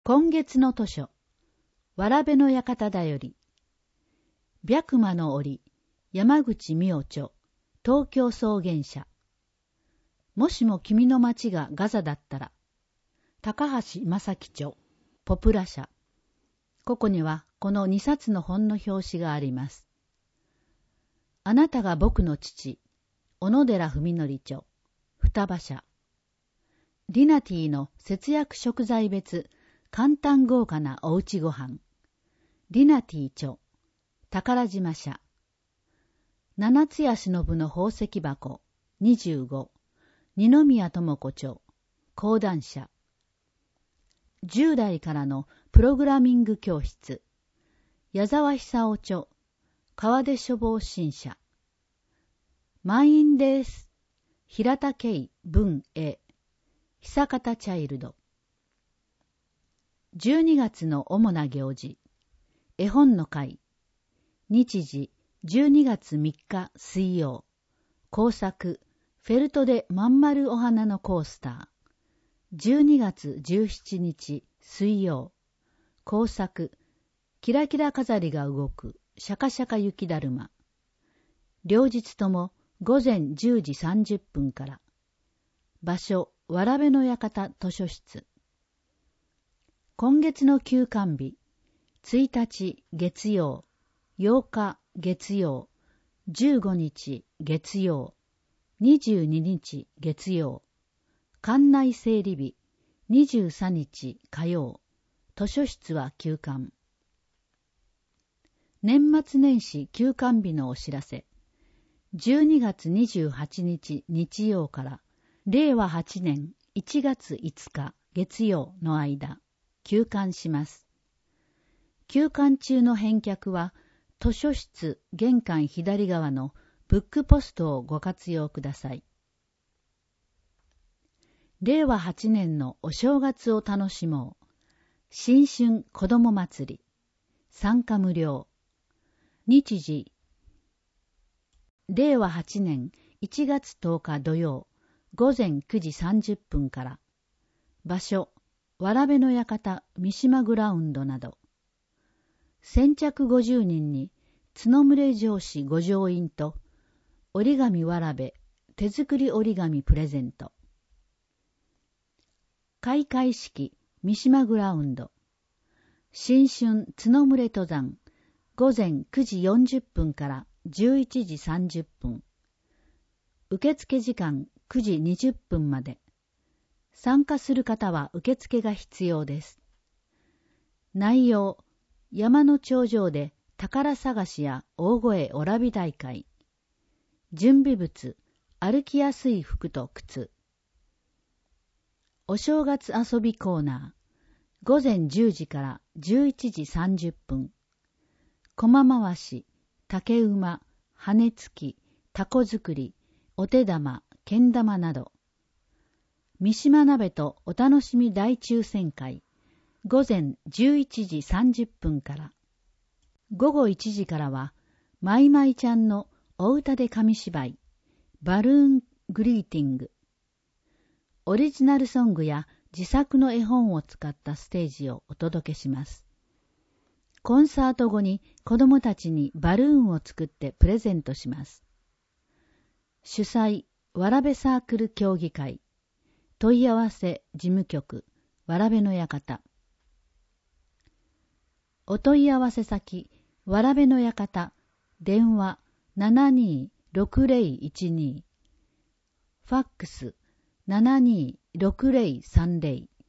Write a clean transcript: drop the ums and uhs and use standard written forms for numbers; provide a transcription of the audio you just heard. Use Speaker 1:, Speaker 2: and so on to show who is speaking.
Speaker 1: 今月の図書、わらべの館だより、白馬の折、山口美代著、東京草原社。もしも君の町がガザだったら、高橋正樹著、ポプラ社。ここにはこの2冊の本の表紙があります。あなたが僕の父、小野寺文則著、双葉社。ディナティの節約食材別、簡単豪華なおうちごはん。ディナティ著、宝島社。七津屋忍の宝石箱、25、二宮智子著、講談社。10代からのプログラミング教室。矢沢久夫著、川出書房新社。満員です。平田圭文絵。久方チャイルド。12月の主な行事。絵本の会。日時12月3日水曜。工作フェルトでまん丸お花のコースター。12月17日水曜。工作キラキラ飾りが動くシャカシャカ雪だるま。両日とも午前10時30分から。場所わらべの館図書室。今月の休館日、1日月曜、8日月曜、15日月曜、22日月曜、館内整理日、23日火曜、図書室は休館。年末年始休館日のお知らせ。12月28日日曜から令和8年1月5日月曜の間、休館します。休館中の返却は、図書室玄関左側のブックポストをご活用ください。令和8年のお正月を楽しもう。新春子ども祭り。参加無料。日時。令和8年1月10日土曜、午前9時30分から。場所。わらべの館三島グラウンドなど。先着50人に角群れ上司ご乗員と折り紙わらべ手作り折り紙プレゼント。開会式三島グラウンド。新春角群れ登山午前9時40分から11時30分。受付時間9時20分まで。参加する方は受付が必要です。内容、山の頂上で宝探しや大声おらび大会。準備物、歩きやすい服と靴。お正月遊びコーナー、午前10時から11時30分。駒回し、竹馬、羽つき、タコ作り、お手玉、けん玉など。三島鍋とお楽しみ大抽選会、午前11時30分から。午後1時からは、まいまいちゃんのお歌で紙芝居、バルーングリーティング。オリジナルソングや自作の絵本を使ったステージをお届けします。コンサート後に子どもたちにバルーンを作ってプレゼントします。主催、わらべサークル協議会。問い合わせ事務局わらべの館。お問い合わせ先わらべの館。電話 726012。ファックス 726030。